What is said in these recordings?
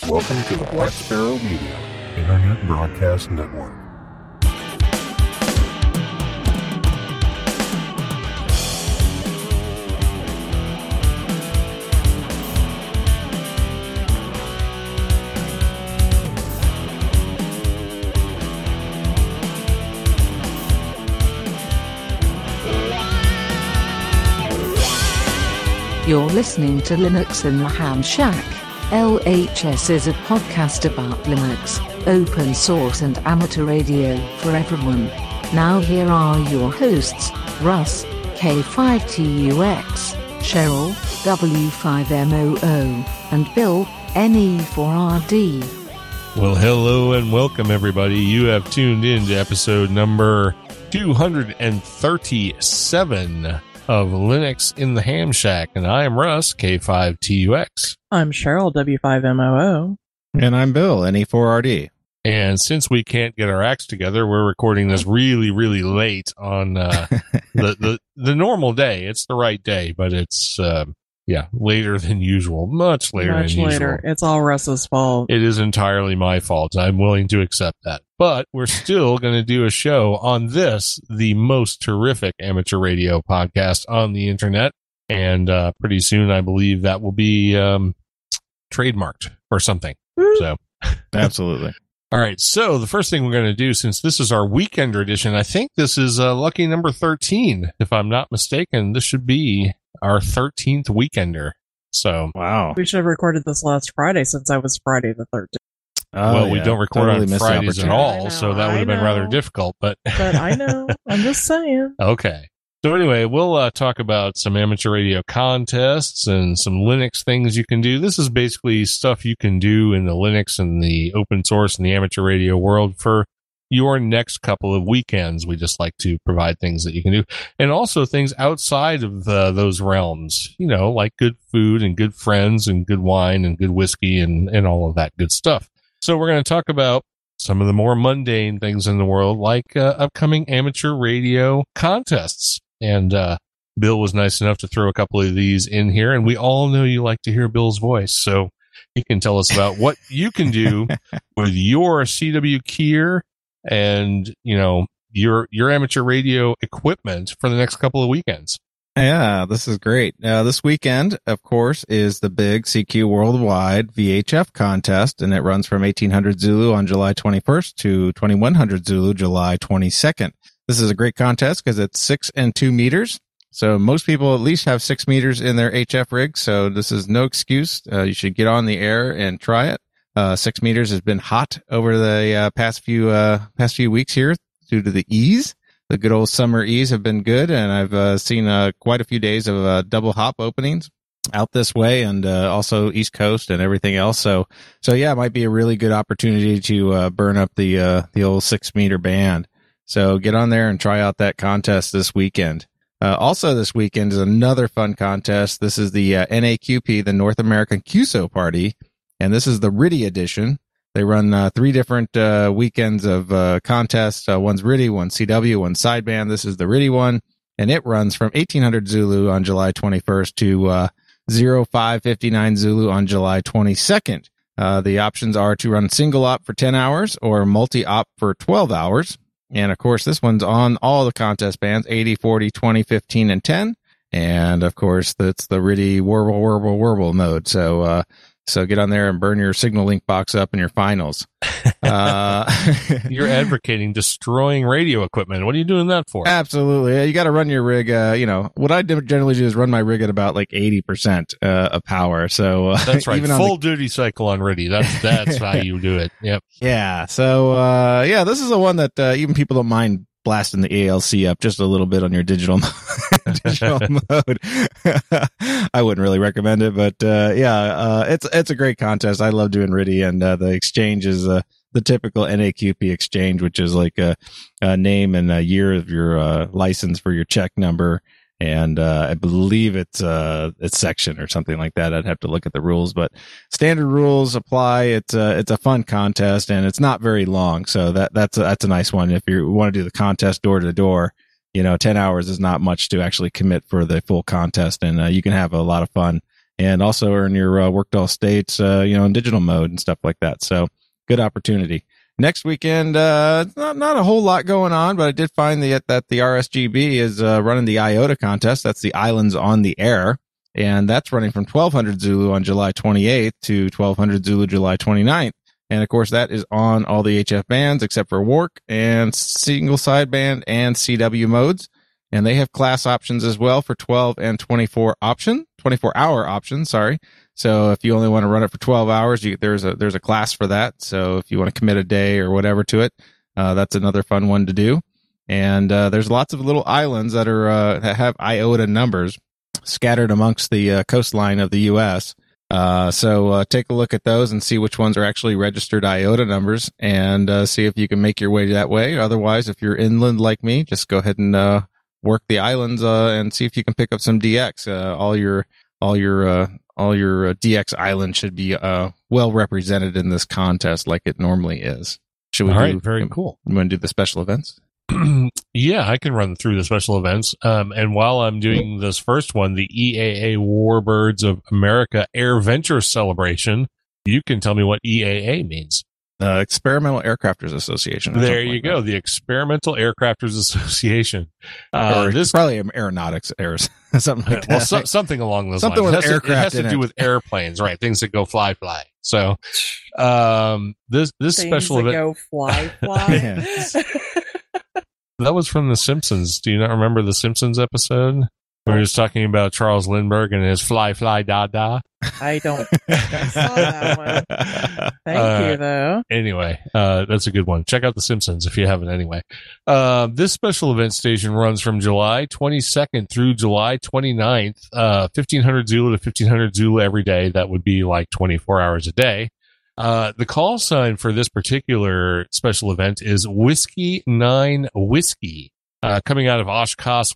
Welcome to the Black Sparrow Media Internet Broadcast Network. You're listening to Linux in the Ham Shack. LHS is a podcast about Linux, open source and amateur radio for everyone. Now here are your hosts, Russ, K5TUX, Cheryl, W5MOO, and Bill, NE4RD. Well, hello and welcome everybody. You have tuned in to episode number 237 of Linux in the Ham Shack, and I am Russ, K5TUX. I'm Cheryl, W5MOO. And I'm Bill, NE4RD. And since we can't get our acts together, we're recording this really, really late on the normal day. It's the right day, but it's later than usual. Much later than usual. It's all Russ's fault. It is entirely my fault. I'm willing to accept that. But we're still going to do a show on this, the most terrific amateur radio podcast on the internet. And pretty soon, I believe that will be trademarked or something. So, absolutely. All right. So the first thing we're going to do, since this is our weekender edition, I think this is lucky number 13. If I'm not mistaken, this should be our 13th weekender. So, wow. We should have recorded this last Friday since I was Friday the 13th. Well, we don't record on Fridays at all, so that would have been rather difficult. But I know. I'm just saying. Okay. So anyway, we'll talk about some amateur radio contests and some Linux things you can do. This is basically stuff you can do in the Linux and the open source and the amateur radio world for your next couple of weekends. We just like to provide things that you can do, and also things outside of those realms, you know, like good food and good friends and good wine and good whiskey and all of that good stuff. So we're going to talk about some of the more mundane things in the world, like upcoming amateur radio contests. And Bill was nice enough to throw a couple of these in here, and we all know you like to hear Bill's voice, so he can tell us about what you can do with your CW gear and, you know, your amateur radio equipment for the next couple of weekends. Yeah, this is great. This weekend, of course, is the big CQ Worldwide VHF contest, and it runs from 1800 Zulu on July 21st to 2100 Zulu July 22nd. This is a great contest because it's 6 and 2 meters. So most people at least have 6 meters in their HF rig. So this is no excuse. You should get on the air and try it. 6 meters has been hot over the past few weeks here due to the E's. The good old summer E's have been good, and I've seen quite a few days of double hop openings out this way, and also East Coast and everything else. So yeah, it might be a really good opportunity to burn up the old 6 meter band. So get on there and try out that contest this weekend. Also this weekend is another fun contest. This is the NAQP, the North American QSO Party, and this is the RTTY edition. They run 3 different weekends of contests. One's RTTY, one's CW, one's sideband. This is the RTTY one, and it runs from 1800 Zulu on July 21st to 0559 Zulu on July 22nd. The options are to run single op for 10 hours or multi-op for 12 hours. And, of course, this one's on all the contest bands, 80, 40, 20, 15, and 10. And, of course, that's the RTTY warble mode. So get on there and burn your Signal Link box up in your finals. You're advocating destroying radio equipment. What are you doing that for? Absolutely. You got to run your rig. What I generally do is run my rig at about like 80% of power. So that's right. Full duty cycle on RTTY. That's how you do it. Yep. Yeah. So this is the one that even people don't mind blasting the ALC up just a little bit on your digital mode. I wouldn't really recommend it, but it's a great contest. I love doing RTTY, and the exchange is the typical NAQP exchange, which is like a name and a year of your license for your check number, and I believe it's section or something like that. I'd have to look at the rules, but standard rules apply. It's a fun contest, and it's not very long, so that's a nice one if you want to do the contest door to door. 10 hours is not much to actually commit for the full contest, and you can have a lot of fun and also earn your Workdoll States, in digital mode and stuff like that. So good opportunity. Next weekend, not a whole lot going on, but I did find that the RSGB is running the IOTA contest. That's the Islands on the Air. And that's running from 1200 Zulu on July 28th to 1200 Zulu July 29th. And of course, that is on all the HF bands except for WARC and single sideband and CW modes. And they have class options as well for 12 and 24 hour option. Sorry. So if you only want to run it for 12 hours, there's a class for that. So if you want to commit a day or whatever to it, that's another fun one to do. And there's lots of little islands that that have IOTA numbers scattered amongst the coastline of the U.S. So take a look at those and see which ones are actually registered IOTA numbers, and see if you can make your way that way. Otherwise, if you're inland like me, just go ahead and work the islands and see if you can pick up some DX. All your DX islands should be well represented in this contest like it normally is. Should we? All right, very cool. You want to do the special events? Yeah, I can run through the special events. And while I'm doing this first one, the EAA Warbirds of America Air Venture Celebration, you can tell me what EAA means. Experimental Aircrafters Association. There you go. The Experimental Aircrafters Association. This probably aeronautics airs, something like that. Well, something along those something lines. With aircraft it has to do with airplanes, right? Things that go fly. So, this things special that event go fly. That was from The Simpsons. Do you not remember the Simpsons episode? We were just talking about Charles Lindbergh and his fly, da, da. I don't saw that one. Thank you, though. Anyway, that's a good one. Check out The Simpsons if you haven't anyway. This special event station runs from July 22nd through July 29th, 1500 Zulu to 1500 Zulu every day. That would be like 24 hours a day. The call sign for this particular special event is Whiskey 9 Whiskey, coming out of Oshkosh,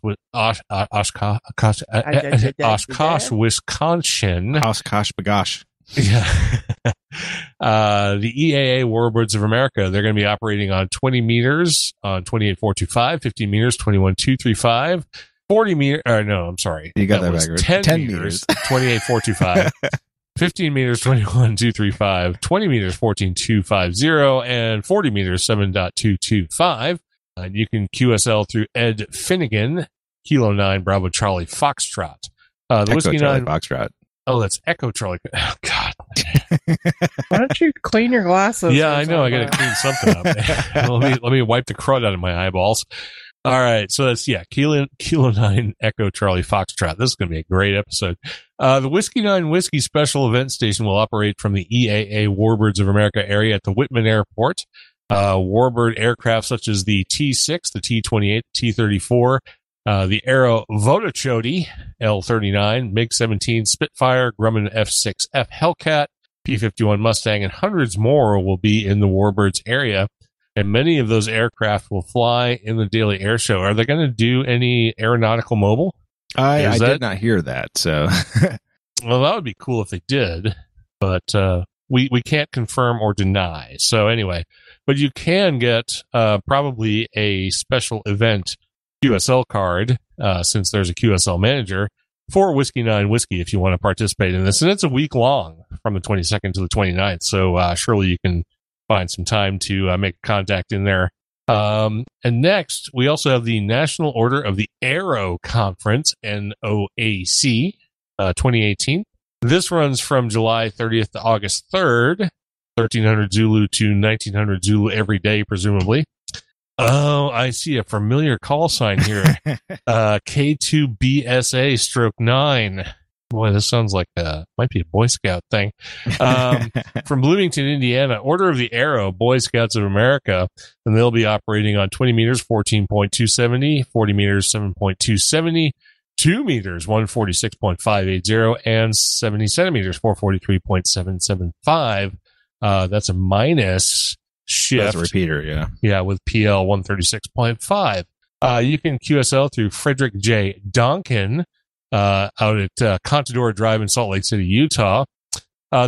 Wisconsin. Oshkosh Bagosh. Yeah. The EAA Warbirds of America, they're going to be operating on 20 meters on 28425, 15 meters, 21235, 40 meters, I'm sorry. You got that backwards. 10 meters, 28425. 15 meters, 21,235, 20 meters, 14,250, and 40 meters, 7.225. You can QSL through Ed Finnegan, Kilo 9, Bravo Charlie Foxtrot. The Echo Whiskey Charlie 9. Foxtrot. Oh, that's Echo Charlie. Oh, God. Why don't you clean your glasses? Yeah, I know. I got to clean something up. let me wipe the crud out of my eyeballs. All right, so that's, Kilo 9 Echo Charlie Foxtrot. This is going to be a great episode. The Whiskey 9 Whiskey Special Event Station will operate from the EAA Warbirds of America area at the Whitman Airport. Warbird aircraft such as the T-6, the T-28, T-34, the Aero Vodochody L-39, MiG-17, Spitfire, Grumman F-6F Hellcat, P-51 Mustang, and hundreds more will be in the Warbirds area. And many of those aircraft will fly in the daily air show. Are they going to do any aeronautical mobile? I did not hear that. So, well, that would be cool if they did, but we can't confirm or deny. So anyway, but you can get probably a special event QSL card since there's a QSL manager for Whiskey 9 Whiskey if you want to participate in this, and it's a week long from the 22nd to the 29th. So surely you can find some time to make contact in there. And next, we also have the National Order of the Aero Conference, NOAC, 2018. This runs from July 30th to August 3rd, 1300 Zulu to 1900 Zulu every day, presumably. Oh, I see a familiar call sign here. K2BSA/9. Boy, this sounds like might be a Boy Scout thing. From Bloomington, Indiana, Order of the Aero, Boy Scouts of America, and they'll be operating on 20 meters, 14.270, 40 meters, 7.270, 2 meters, 146.580, and 70 centimeters, 443.775. That's a minus shift. That's a repeater, yeah. Yeah, with PL 136.5. You can QSL through Frederick J. Donkin, out at Contadora Drive in Salt Lake City, Utah. The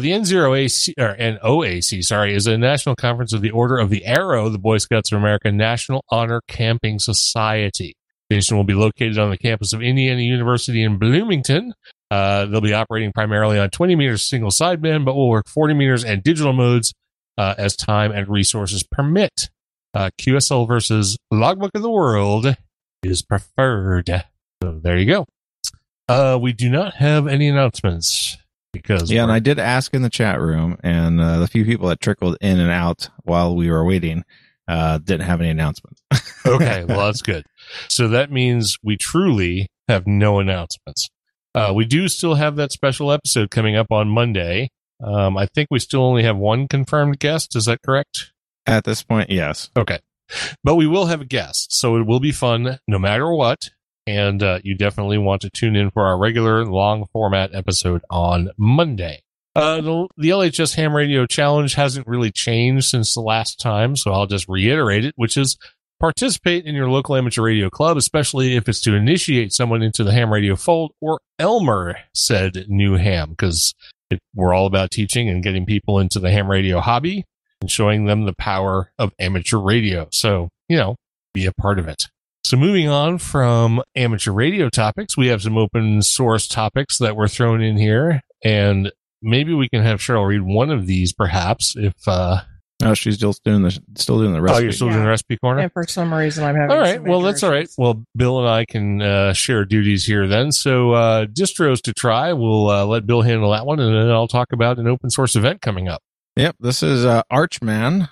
NOAC is a national conference of the Order of the Aero, the Boy Scouts of America National Honor Camping Society. The station will be located on the campus of Indiana University in Bloomington. They'll be operating primarily on 20 meters single sideband, but will work 40 meters and digital modes as time and resources permit. QSL versus Logbook of the World is preferred. So there you go. We do not have any announcements because and I did ask in the chat room, and the few people that trickled in and out while we were waiting didn't have any announcements. Okay, well, that's good. So that means we truly have no announcements. We do still have that special episode coming up on Monday. I think we still only have one confirmed guest. Is that correct? At this point, yes. Okay. But we will have a guest, so it will be fun no matter what. And you definitely want to tune in for our regular long format episode on Monday. The LHS Ham Radio Challenge hasn't really changed since the last time, so I'll just reiterate it, which is participate in your local amateur radio club, especially if it's to initiate someone into the ham radio fold, or Elmer said new ham, because we're all about teaching and getting people into the ham radio hobby and showing them the power of amateur radio. So, be a part of it. So moving on from amateur radio topics, we have some open source topics that were thrown in here, and maybe we can have Cheryl read one of these, perhaps, if... she's still doing the recipe. Oh, you're still doing the recipe corner? And for some reason, I'm having all right. Well, that's all right. Well, Bill and I can share duties here then. So distros to try. We'll let Bill handle that one, and then I'll talk about an open source event coming up. Yep, this is Archman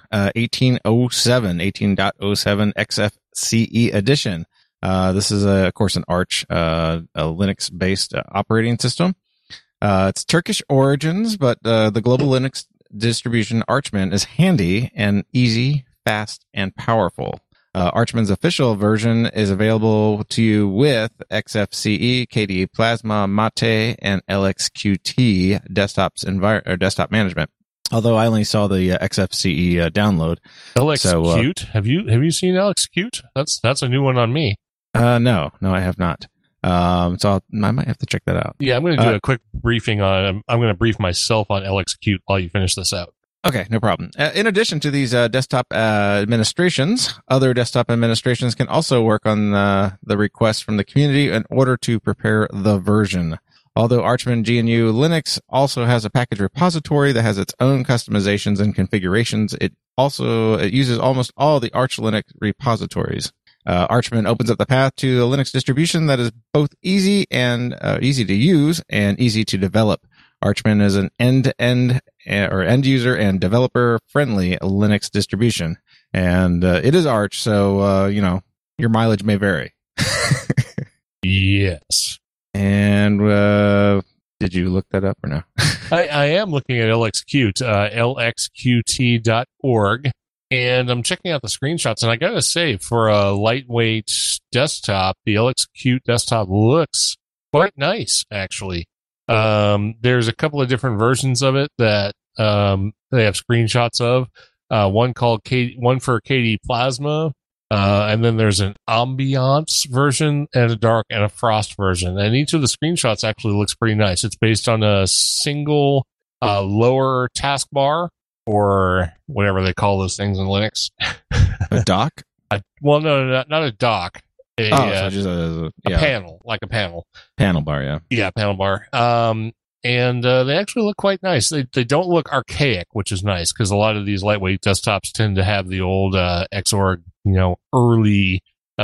1807 XFCE edition. This is, of course, an Arch, a Linux-based operating system. It's Turkish origins, but the global Linux distribution Archman is handy and easy, fast, and powerful. Archman's official version is available to you with XFCE, KDE Plasma, Mate, and LXQT desktop management. Although I only saw the XFCE download. LXQt? So, have you seen LXQt? That's a new one on me. No, I have not. So I might have to check that out. Yeah, I'm going to do a quick briefing on. I'm going to brief myself on LXQt while you finish this out. Okay, no problem. In addition to these desktop administrations, other desktop administrations can also work on the requests from the community in order to prepare the version. Although Archman GNU Linux also has a package repository that has its own customizations and configurations, it uses almost all the Arch Linux repositories. Archman opens up the path to a Linux distribution that is both easy to use and easy to develop. Archman is an end-to-end or end-user and developer-friendly Linux distribution. And it is Arch, so, your mileage may vary. Yes. And did you look that up or no? I am looking at LXQt, lxqt.org, and I'm checking out the screenshots. And I got to say, for a lightweight desktop, the LXQt desktop looks quite nice, actually. There's a couple of different versions of it that they have screenshots of. One for KDE Plasma. And then there's an ambiance version and a dark and a frost version. And each of the screenshots actually looks pretty nice. It's based on a single lower taskbar, or whatever they call those things in Linux. A dock? No, not a dock. Just a panel, like a panel. Panel bar, yeah. Yeah, panel bar. And they actually look quite nice. They don't look archaic, which is nice, because a lot of these lightweight desktops tend to have the old Xorg, early,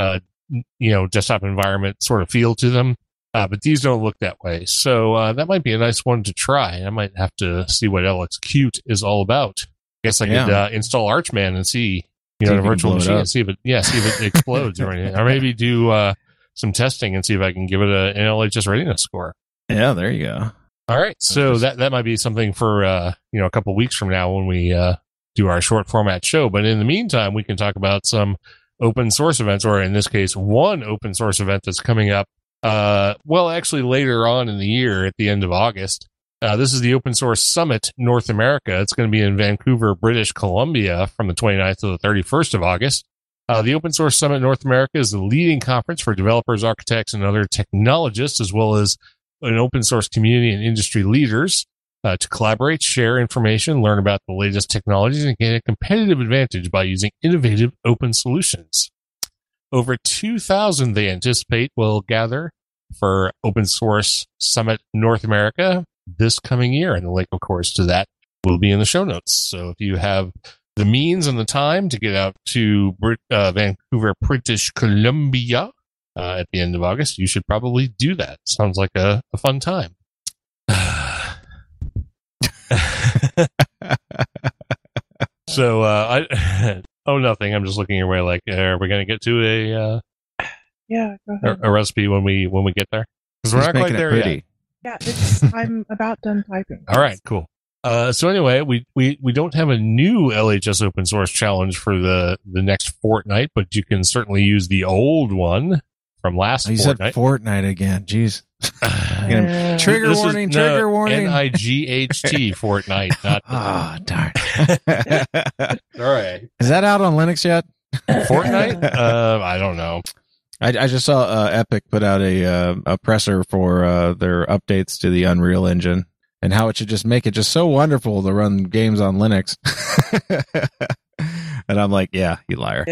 desktop environment sort of feel to them. But these don't look that way. So that might be a nice one to try. I might have to see what LXQt is all about. I guess I could install Archman and see, the virtual machine, and see if it explodes or anything. Or maybe do some testing and see if I can give it an LHS readiness score. Yeah, there you go. All right, so that might be something for a couple of weeks from now when we do our short format show. But in the meantime, we can talk about some open source events, or in this case, one open source event that's coming up. Actually, later on in the year, at the end of August. This is the Open Source Summit North America. It's going to be in Vancouver, British Columbia, from the 29th to the 31st of August. The Open Source Summit North America is the leading conference for developers, architects, and other technologists, as well as an open source community and industry leaders to collaborate, share information, learn about the latest technologies, and gain a competitive advantage by using innovative open solutions. Over 2,000 they anticipate will gather for Open Source Summit North America this coming year. And the link, of course, to that will be in the show notes. So if you have the means and the time to get out to Vancouver, British Columbia at the end of August, you should probably do that. Sounds like a fun time. So, nothing. I'm just looking your way like, are we going to get to Yeah, go ahead. a recipe when we get there? Because we're not quite there yet. Yeah, I'm about done typing. All right, cool. So anyway, we don't have a new LHS open source challenge for the next fortnight, but you can certainly use the old one from last You fortnight. said Fortnite again. Jeez. Trigger warning, trigger warning. NIGHT Fortnite, not darn. all right. Is that out on Linux yet? Fortnite? I don't know. I just saw Epic put out a presser for their updates to the Unreal Engine and how it should just make it just so wonderful to run games on Linux. And I'm like, yeah, you liar.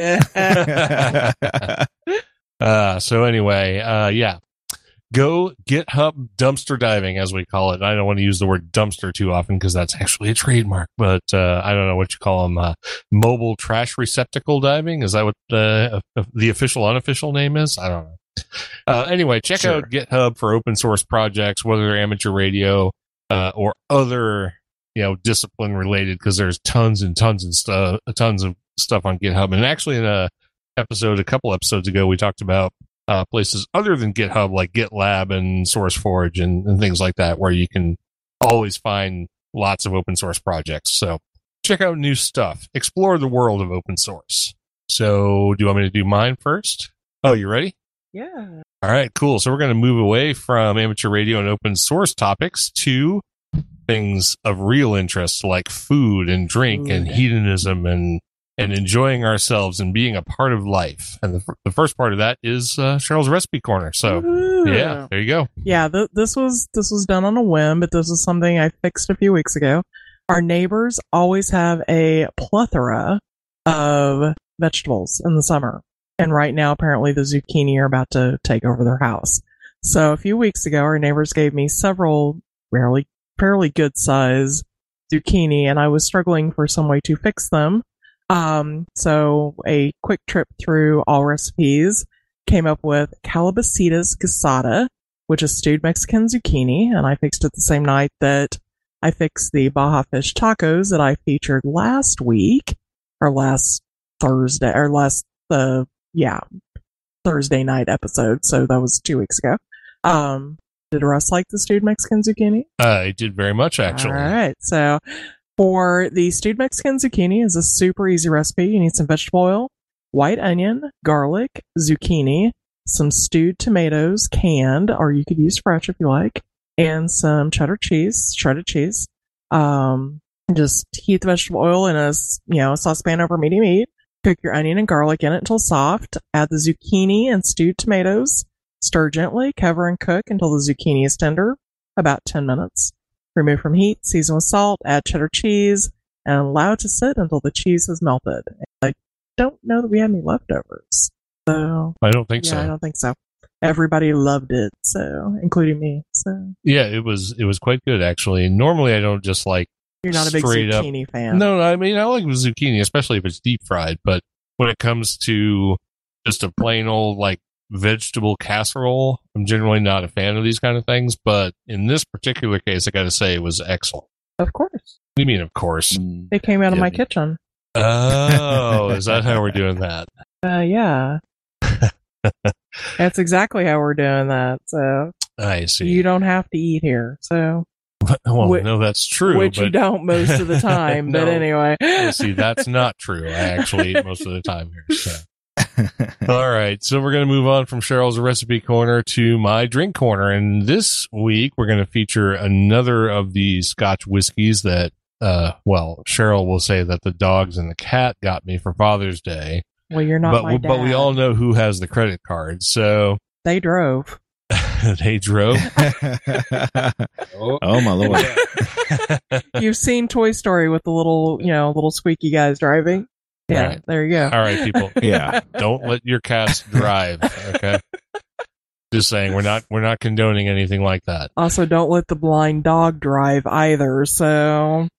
So anyway, yeah. Go GitHub dumpster diving, as we call it. I don't want to use the word dumpster too often because that's actually a trademark, but I don't know what you call them. Mobile trash receptacle diving. Is that what the official, unofficial name is? I don't know. Anyway, check out GitHub for open source projects, whether they're amateur radio or other, discipline related, because there's tons of stuff on GitHub. And actually, in a couple episodes ago, we talked about places other than GitHub, like GitLab and SourceForge and things like that, where you can always find lots of open source projects. So check out new stuff. Explore the world of open source. So do you want me to do mine first? Oh, you ready? Yeah. All right, cool. So we're going to move away from amateur radio and open source topics to things of real interest like food and drink and hedonism and enjoying ourselves and being a part of life. And the first part of that is Cheryl's Recipe Corner. So, yeah, there you go. Yeah, this was done on a whim, but this is something I fixed a few weeks ago. Our neighbors always have a plethora of vegetables in the summer. And right now, apparently, the zucchini are about to take over their house. So a few weeks ago, our neighbors gave me several fairly good size zucchini, and I was struggling for some way to fix them. So a quick trip through all recipes came up with Calabacitas Guisada, which is stewed Mexican zucchini, and I fixed it the same night that I fixed the Baja Fish tacos that I featured last week, or last Thursday, or Thursday night episode. So that was 2 weeks ago. Did Russ like the stewed Mexican zucchini? I did very much, actually. All right. So for the stewed Mexican zucchini is a super easy recipe. You need some vegetable oil, white onion, garlic, zucchini, some stewed tomatoes, canned, or you could use fresh if you like, and some cheddar cheese, shredded cheese. Just heat the vegetable oil in a saucepan over medium heat. Cook your onion and garlic in it until soft. Add the zucchini and stewed tomatoes. Stir gently, cover and cook until the zucchini is tender, about 10 minutes. Remove from heat, season with salt, add cheddar cheese, and allow it to sit until the cheese has melted. I don't know that we had any leftovers. So I don't think so. I don't think so. Everybody loved it, so including me. So yeah, it was quite good, actually. Normally, I don't just like. You're not a big zucchini fan. No, I mean I like zucchini, especially if it's deep fried. But when it comes to just a plain old like vegetable casserole, I'm generally not a fan of these kind of things. But in this particular case, I got to say it was excellent. Of course. What do you mean, of course? It came out of my kitchen. Oh, is that how we're doing that? Yeah. That's exactly how we're doing that. So I see. You don't have to eat here. So. Well, no, that's true. Which you don't most of the time, no, but anyway. See, that's not true. I actually eat most of the time here. So. All right, so we're going to move on from Cheryl's Recipe Corner to my Drink Corner. And this week, we're going to feature another of the Scotch whiskeys that, Cheryl will say that the dogs and the cat got me for Father's Day. Well, you're not my dad. But we all know who has the credit card, so... They drove. They drove. Oh my Lord! You've seen Toy Story with the little squeaky guys driving. Yeah, right. There you go. All right, people. Yeah, don't let your cats drive. Okay. Just saying, we're not condoning anything like that. Also, don't let the blind dog drive either. So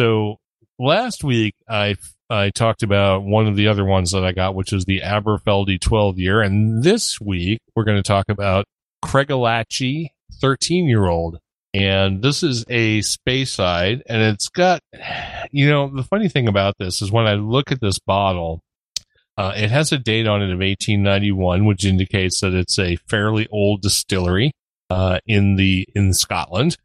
last week I talked about one of the other ones that I got, which is the Aberfeldy 12 year, and this week we're going to talk about Kregalachi 13-year-old. And this is a Speyside, and it's got, the funny thing about this is when I look at this bottle, it has a date on it of 1891, which indicates that it's a fairly old distillery in Scotland.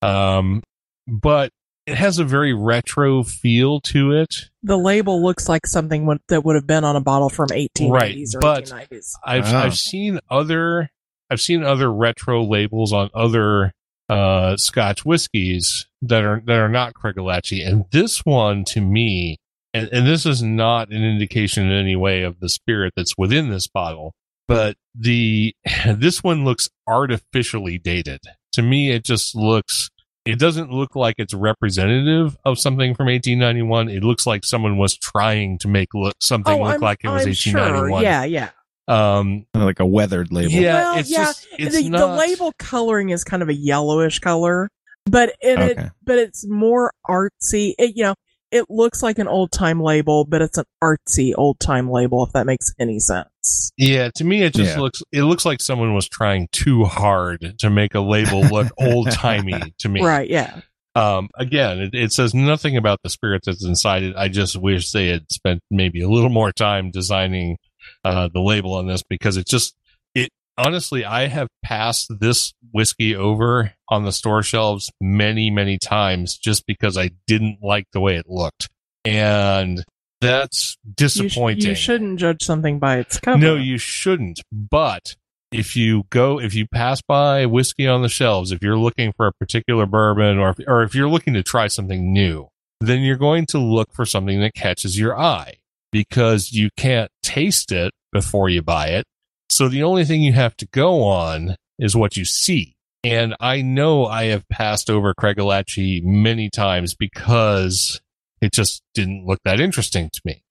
But it has a very retro feel to it. The label looks like something that would have been on a bottle from 1880s or 1890s. I've seen other retro labels on other Scotch whiskeys that are not Kregalachi, and this one to me. And this is not an indication in any way of the spirit that's within this bottle, but this one looks artificially dated. To me, it doesn't look like it's representative of something from 1891. It looks like someone was trying to make something look like it was 1891. Sure. Yeah. Like a weathered label. Yeah, well, it's the label coloring is kind of a yellowish color, but it's more artsy. It looks like an old-time label, but it's an artsy old-time label, if that makes any sense. Yeah, to me, it looks like someone was trying too hard to make a label look old-timey to me. Right, yeah. Again, it says nothing about the spirit that's inside it. I just wish they had spent maybe a little more time designing the label on this, because honestly, I have passed this whiskey over on the store shelves many, many times just because I didn't like the way it looked. And that's disappointing. You shouldn't judge something by its cover. No, you shouldn't. But if you pass by whiskey on the shelves, if you're looking for a particular bourbon or if you're looking to try something new, then you're going to look for something that catches your eye, because you can't taste it before you buy it. So the only thing you have to go on is what you see. And I know I have passed over Kregalachi many times because it just didn't look that interesting to me.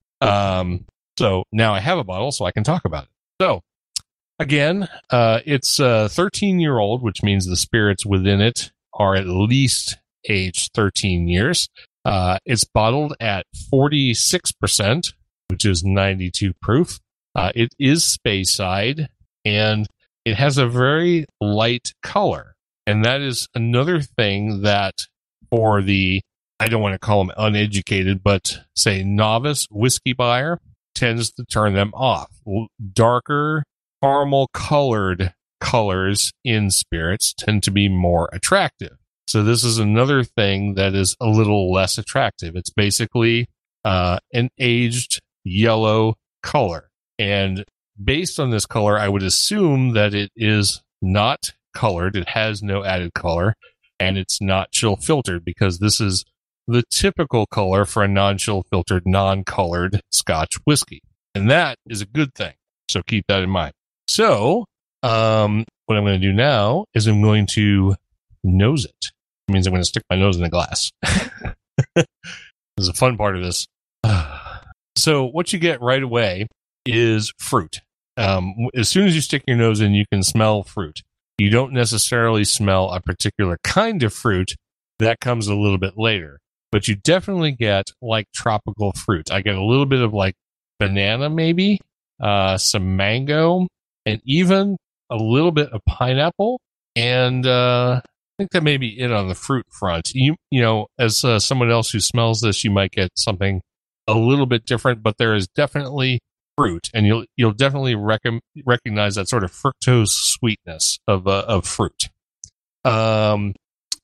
So now I have a bottle, so I can talk about it. So again, it's a 13-year-old, which means the spirits within it are at least aged 13 years. It's bottled at 46%, which is 92 proof. It is Speyside, and it has a very light color. And that is another thing that for the, I don't want to call them uneducated, but say novice whiskey buyer, tends to turn them off. Darker, caramel colored colors in spirits tend to be more attractive. So this is another thing that is a little less attractive. It's basically an aged yellow color. And based on this color, I would assume that it is not colored. It has no added color, and it's not chill filtered, because this is the typical color for a non-chill filtered, non-colored Scotch whiskey. And that is a good thing. So keep that in mind. So what I'm going to do now is I'm going to nose it. It means I'm going to stick my nose in the glass. This is a fun part of this. So what you get right away is fruit. As soon as you stick your nose in, you can smell fruit. You don't necessarily smell a particular kind of fruit. That comes a little bit later. But you definitely get like tropical fruit. I get a little bit of like banana, maybe, some mango, and even a little bit of pineapple. And I think that may be it on the fruit front. You know, as someone else who smells this, you might get something a little bit different, but there is definitely fruit, and you'll definitely recognize that sort of fructose sweetness of fruit. You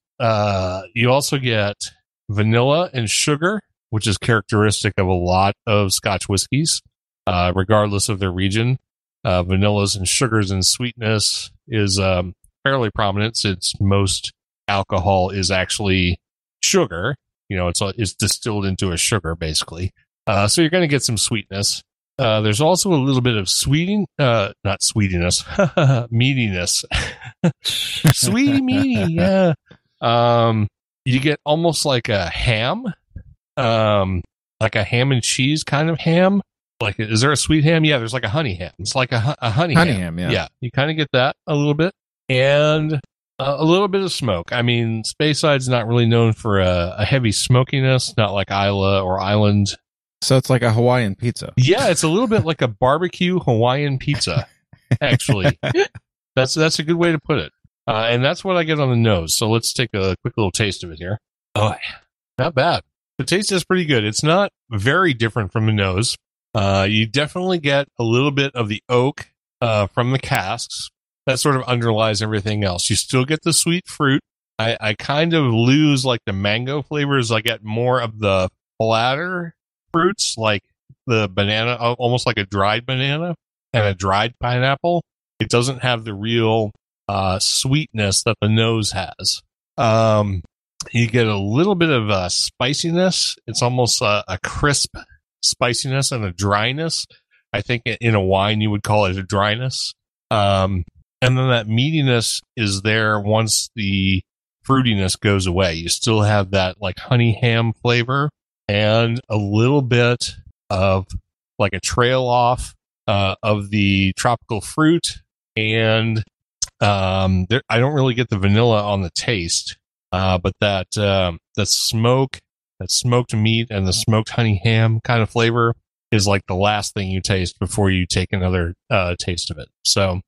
also get vanilla and sugar, which is characteristic of a lot of Scotch whiskeys, regardless of their region. Vanillas and sugars and sweetness is fairly prominent, since most alcohol is actually sugar. You know, it's distilled into a sugar, basically. So you're going to get some sweetness. There's also a little bit of not sweetiness, meatiness. Sweetie meaty, yeah. You get almost like a ham, like a ham and cheese kind of ham, like, is there a sweet ham? Yeah, there's like a honey ham. It's like a honey ham. Yeah. Yeah, you kind of get that a little bit. And a little bit of smoke. I mean, Speyside's not really known for a heavy smokiness, not like Isla or Island. So it's like a Hawaiian pizza. Yeah, it's a little bit like a barbecue Hawaiian pizza, actually. That's a good way to put it. And that's what I get on the nose. So let's take a quick little taste of it here. Oh, not bad. The taste is pretty good. It's not very different from the nose. You definitely get a little bit of the oak from the casks. That sort of underlies everything else. You still get the sweet fruit. I kind of lose like the mango flavors. I get more of the flatter fruits, like the banana, almost like a dried banana and a dried pineapple. It doesn't have the real sweetness that the nose has. You get a little bit of spiciness. It's almost a crisp spiciness and a dryness. I think in a wine you would call it a dryness. And then that meatiness is there once the fruitiness goes away. You still have that like honey ham flavor and a little bit of like a trail off of the tropical fruit. And I don't really get the vanilla on the taste, but that smoke, that smoked meat and the smoked honey ham kind of flavor is like the last thing you taste before you take another taste of it. So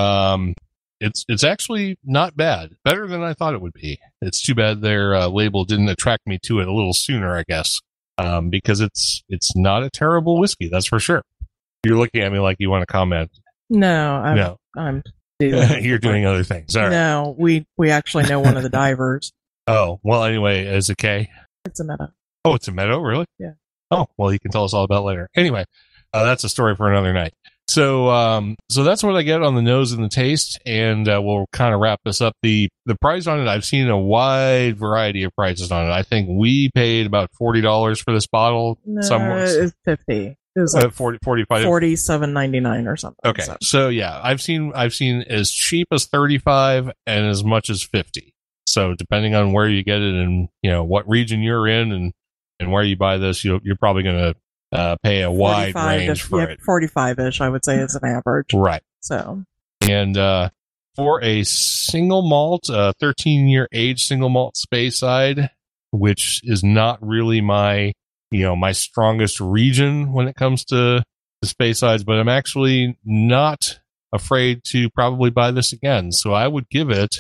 it's actually not bad. Better than I thought it would be. It's too bad their label didn't attract me to it a little sooner, I guess, because it's not a terrible whiskey, that's for sure. You're looking at me like you want to comment. No. I'm doing You're doing other things. All right. No, we actually know one of the divers. Oh, well, anyway, is it K? It's a Meadow. Oh, it's a Meadow, really? Yeah. Oh, well, you can tell us all about it later. Anyway, that's a story for another night. So that's what I get on the nose and the taste, and we'll kind of wrap this up. The price on it, I've seen a wide variety of prices on it. I think we paid about $40 for this bottle. No, it's $50. It was like 45. $47.99 or something. Okay, so yeah, I've seen as cheap as $35 and as much as $50. So depending on where you get it and what region you're in and where you buy this, you're probably going to pay a wide range for it. 45-ish, I would say, is an average. Right. So, and for a single malt, 13-year age single malt Speyside, which is not really my strongest region when it comes to the Speysides, but I'm actually not afraid to probably buy this again. So I would give it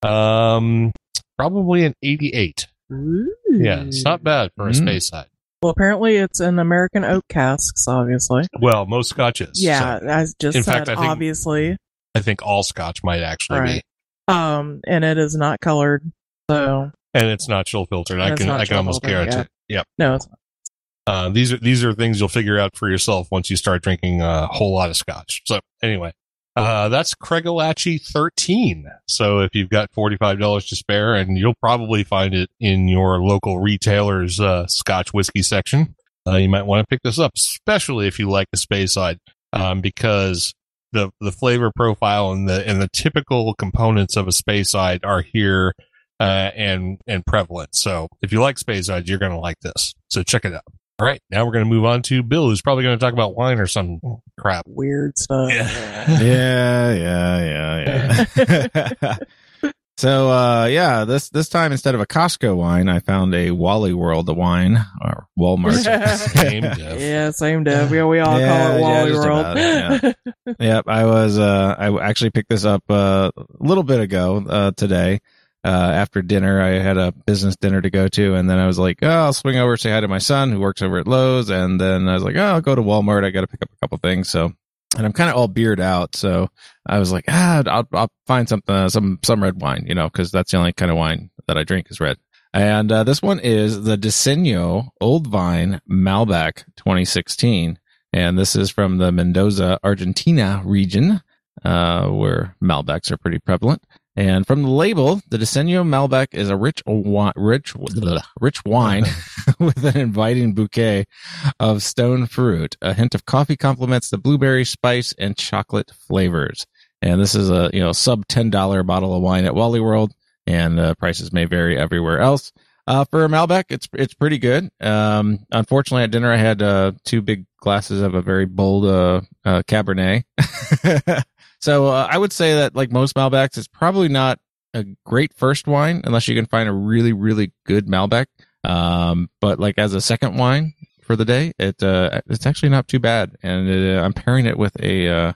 probably an 88. Ooh. Yeah, it's not bad for a Speyside. Well, apparently it's in American oak casks, obviously. Well, most Scotch is. Yeah, so. as just in said, fact, obviously. I think all Scotch might actually be. And it is not colored, so. And it's not chill filtered. I can almost guarantee it. Yep. No, it's not. These are things you'll figure out for yourself once you start drinking a whole lot of Scotch. So anyway, that's Craigalatchie 13. So if you've got $45 to spare, and you'll probably find it in your local retailer's Scotch whiskey section, you might want to pick this up, especially if you like the Speyside, because the flavor profile and the typical components of a Speyside are here and prevalent. So if you like Speyside, you're going to like this. So check it out. All right, now we're going to move on to Bill, who's probably going to talk about wine or some crap. Weird stuff. Yeah. So, this time instead of a Costco wine, I found a Wally World wine or Walmart. Same diff. Yeah, same diff. Yeah, we all call it Wally World. Yep, I actually picked this up a little bit ago today. After dinner, I had a business dinner to go to, and then I was like, I'll swing over, say hi to my son who works over at Lowe's, and then I was like, I'll go to Walmart. I got to pick up a couple things. So, and I'm kind of all beard out, so I was like, I'll find something, some red wine, because that's the only kind of wine that I drink is red. And this one is the Diseño Old Vine Malbec 2016, and this is from the Mendoza, Argentina region, where Malbecs are pretty prevalent. And from the label, the Diseño Malbec is a rich wine with an inviting bouquet of stone fruit. A hint of coffee complements the blueberry, spice, and chocolate flavors. And this is a sub $10 bottle of wine at Wally World, and prices may vary everywhere else. For a Malbec, it's pretty good. Unfortunately, at dinner I had 2 big glasses of a very bold Cabernet. So I would say that, like most Malbecs, it's probably not a great first wine unless you can find a really, really good Malbec. But like as a second wine for the day, it's actually not too bad. And I'm pairing it with a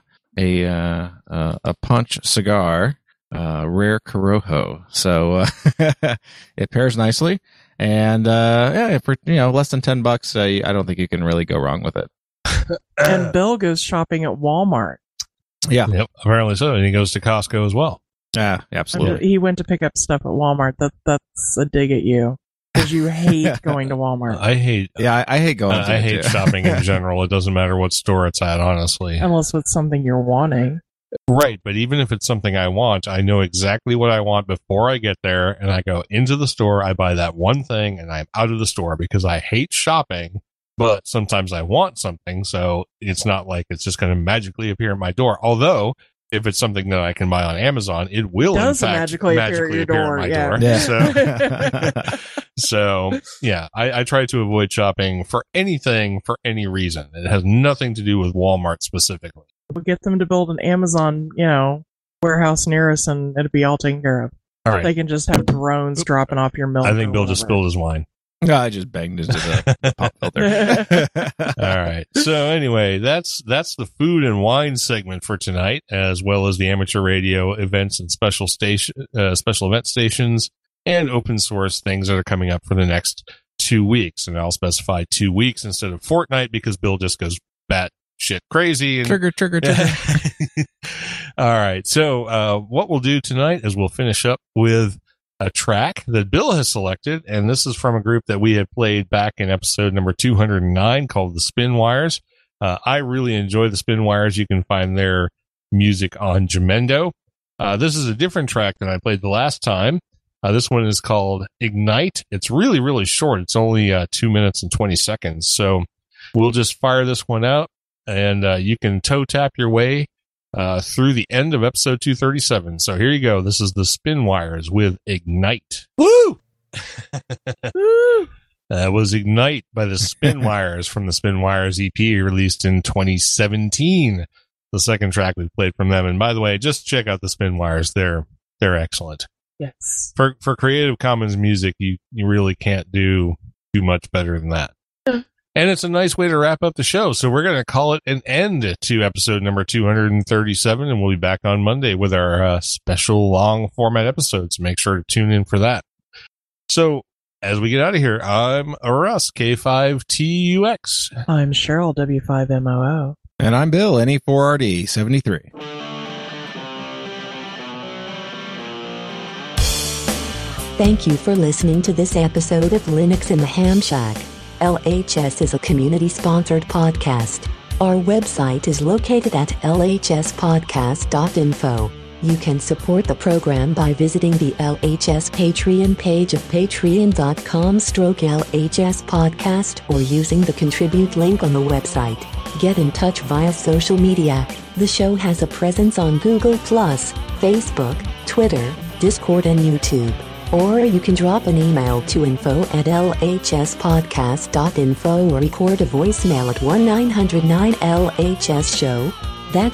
Punch cigar. Rare Corojo. So, it pairs nicely. And, for, less than $10, I don't think you can really go wrong with it. And Bill goes shopping at Walmart. Yeah. Yep. Apparently so. And he goes to Costco as well. Yeah, absolutely. He went to pick up stuff at Walmart. That's a dig at you. Because you hate going to Walmart. I hate going to I hate shopping in general. It doesn't matter what store it's at, honestly. Unless it's something you're wanting. Right, but even if it's something I want, I know exactly what I want before I get there, and I go into the store, I buy that one thing, and I'm out of the store because I hate shopping, but sometimes I want something, so it's not like it's just going to magically appear at my door. Although, if it's something that I can buy on Amazon, it will, in fact, magically appear at my door. Yeah. So, yeah, I try to avoid shopping for anything, for any reason. It has nothing to do with Walmart specifically. We'll get them to build an Amazon, warehouse near us, and it'll be all taken care of. All right. They can just have drones dropping off your milk. I think Bill just spilled his wine. No, I just banged into the pop filter. All right. So anyway, that's the food and wine segment for tonight, as well as the amateur radio events and special event stations and open source things that are coming up for the next 2 weeks. And I'll specify 2 weeks instead of fortnight because Bill just goes bat shit crazy. And, trigger. All right. So what we'll do tonight is we'll finish up with a track that Bill has selected, and this is from a group that we had played back in episode number 209 called the Spin Wires. I really enjoy the Spin Wires. You can find their music on Jamendo. This is a different track than I played the last time. This one is called Ignite. It's really, really short. It's only 2 minutes and 20 seconds. So we'll just fire this one out, and you can toe tap your way through the end of episode 237. So here you go. This is the Spin Wires with Ignite. Woo! That was Ignite by the Spin Wires from the Spin Wires EP released in 2017. The second track we played from them. And by the way, just check out the Spin Wires. They're excellent. Yes. For Creative Commons music, you really can't do much better than that. And it's a nice way to wrap up the show. So we're going to call it an end to episode number 237, and we'll be back on Monday with our special long format episodes. Make sure to tune in for that. So as we get out of here, I'm Russ, K5TUX. I'm Cheryl, W5MOO. And I'm Bill, NE4RD73. Thank you for listening to this episode of Linux in the Ham Shack. LHS is a community-sponsored podcast. Our website is located at lhspodcast.info. You can support the program by visiting the LHS Patreon page of patreon.com/LHS podcast or using the contribute link on the website. Get in touch via social media. The show has a presence on Google+, Facebook, Twitter, Discord, and YouTube. Or you can drop an email to info@lhspodcast.info or record a voicemail at 1-900-9-LHS-SHOW. That's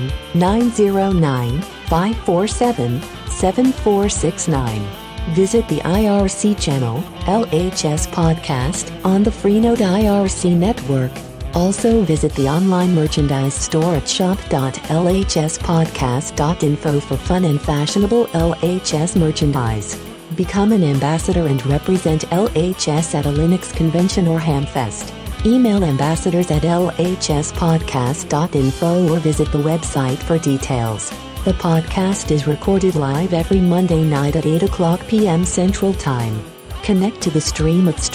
1-909-547-7469. Visit the IRC channel, LHS Podcast, on the Freenode IRC network. Also visit the online merchandise store at shop.lhspodcast.info for fun and fashionable LHS merchandise. Become an ambassador and represent LHS at a Linux convention or Hamfest. Email ambassadors at lhspodcast.info or visit the website for details. The podcast is recorded live every Monday night at 8:00 p.m. Central Time. Connect to the stream at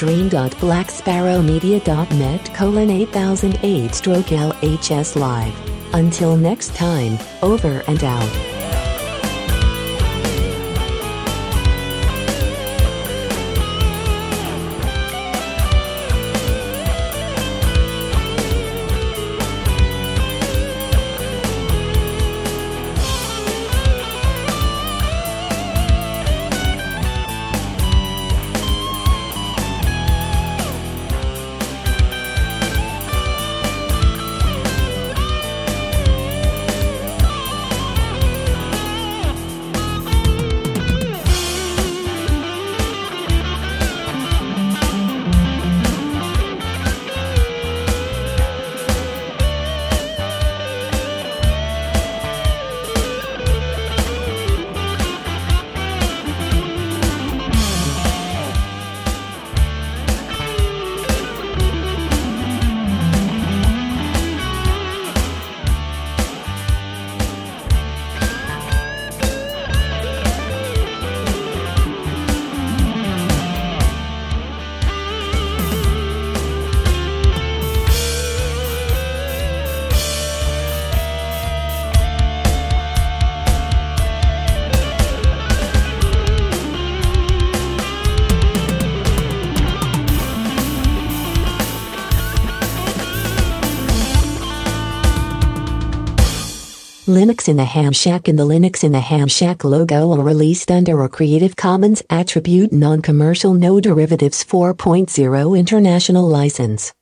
stream.blacksparrowmedia.net:8008/LHS Live. Until next time, over and out. Linux in the Ham Shack and the Linux in the Ham Shack logo are released under a Creative Commons Attribute Non-Commercial No Derivatives 4.0 International License.